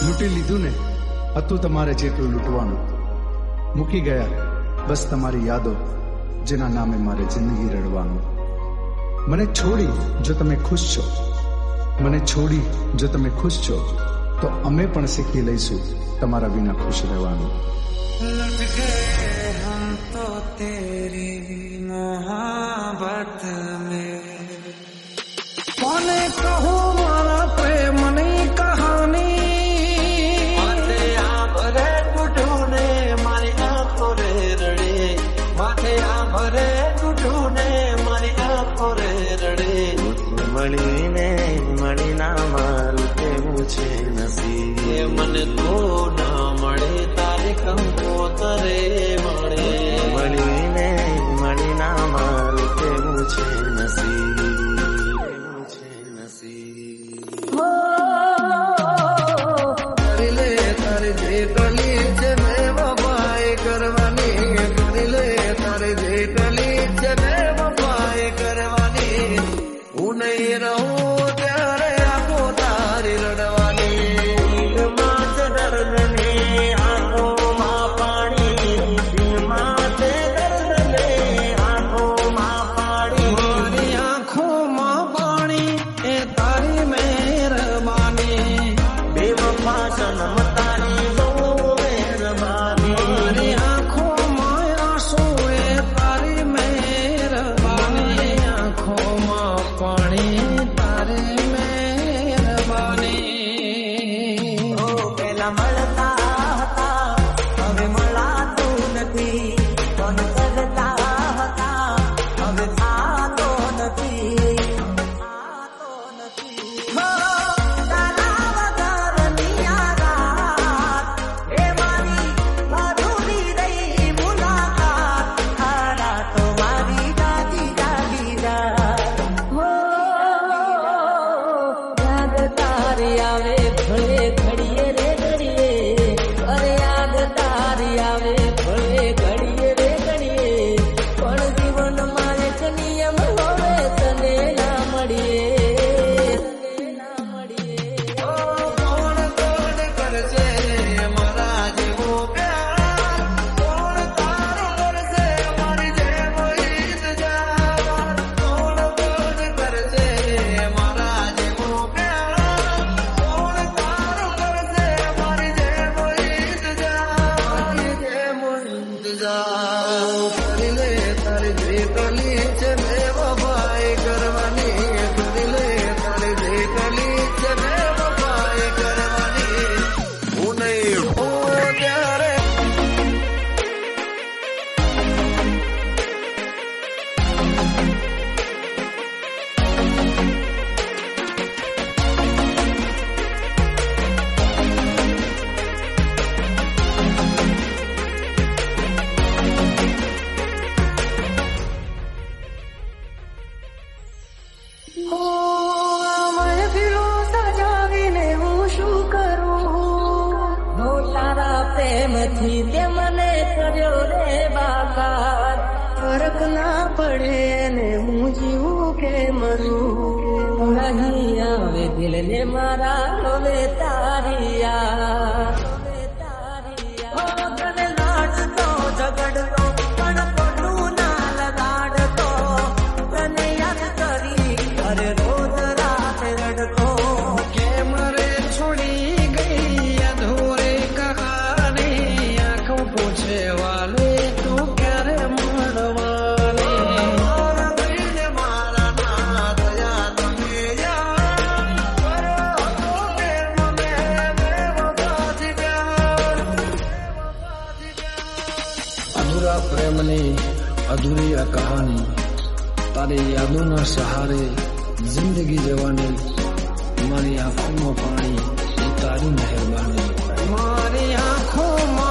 લૂંટી લીધું ને, હતું તમારે જેટલું લૂંટવાનું. મૂકી ગયા બસ તમારી યાદો, જેના નામે મારે જિંદગી રડવાનું. મને છોડી જો તમે ખુશ છો, મને છોડી જો તમે ખુશ છો, તો અમે પણ શીખી લઈશું તમારા વિના ખુશ રહેવાનું. लुट गए हम तो तेरी मोहब्बत में, कोने कहूँ मारा प्रेमनी कहानी, माथे आभरे टूटूने मारी आँखों रे रड़े, माथे आभरे टूटूने मारी आँखों रे रड़े. મળીને મળીના મારું કેવું છે નસીબ, મને તો ના મળે તારે કંકોતરે મળે. મળીને મળીના મારું કેવું છે નસીબ, કેવું છે નસીબ. કરી લે તારી જે કલી છે મેં વફાઈ કરવાની, કરી લે તારી જે કલી છે મેં વફાઈ કરવાની. હું નહીં રહું ત્યારે આંખો તારી રડવાની, માથે દર્દને આંખોમાં પાણી, માથે દર્દને આંખોમાં પાણી, મારી આંખોમાં પાણી એ તારી મહેરબાની, બેવફા સનમ તારી બહુ મહેરબાની, મારી આંખોમાં આંસુ એ તારી મહેરબાની, આંખોમાં પાણી તારે મહેરબાની. ઓ પેલા મળતા હતા હવે મળાતું નથી, કોણ કરતા હતા હવે થાતો નથી, થાતો નથી. તારા વગરની આ રાત એ મારી અધૂરી રહી મુલાકાત, તારા તો મારી દાદી દાદી રાત. યાદ તારી આવે ભલે ઘડીએ રે ઘડીએ, અરે યાદ તારી આવે ભલે ઘડીએ રે ઘડીએ, પણ જીવનમાં એક નિયમ હવે તને ના મળીએ, તને ના મળીએ. કોણ કોણ કરશે મારા જેવો પ્યાર, કોણ તારો કરશે મારી જેવો ઇંતજાર, કોણ કોણ કરશે મારા જેવો પ્યાર, કોણ તારો કરશે મારી જેવો ઇંતજાર, જેવો ઇંતજાર. કરી લે તારી જે કલી છે મેં વફાઈ કરવાની, કરી લે તારી જે કલી છે મેં વફાઈ કરવાની. હું નહીં હોઉં ત્યારે મહેફિલો સજાવીને હું શું કરું, તારા પ્રેમથી તે મને કર્યો રે બાકાર, ફરક ના પડે ને હું જીવું કે મરું, નહીં આવે દિલને મારા હવે તારી યાદ, હવે તારી યાદ. તને લાડતો ઝઘડતો પણ ખોટું ના લગાડતો, તને યાદ કરી અરે રોજ રાતે રડતો, કેમ રે છોડી ગઈ અધૂરે કહાની, આંખો પૂછે વાલે તું ક્યારે મળવાની, મારા દિલ મારા ના દયા તમે યાર કરો તો કે મને બેવફાથી પ્યાર, બેવફાથી પ્યાર. અધૂરા પ્રેમની અધૂરી આ કહાની, તારી યાદોના સહારે જિંદગી જવાની, મારી આંખોમાં પાણી એ તારી મહેરબાની, મારી આંખોમાં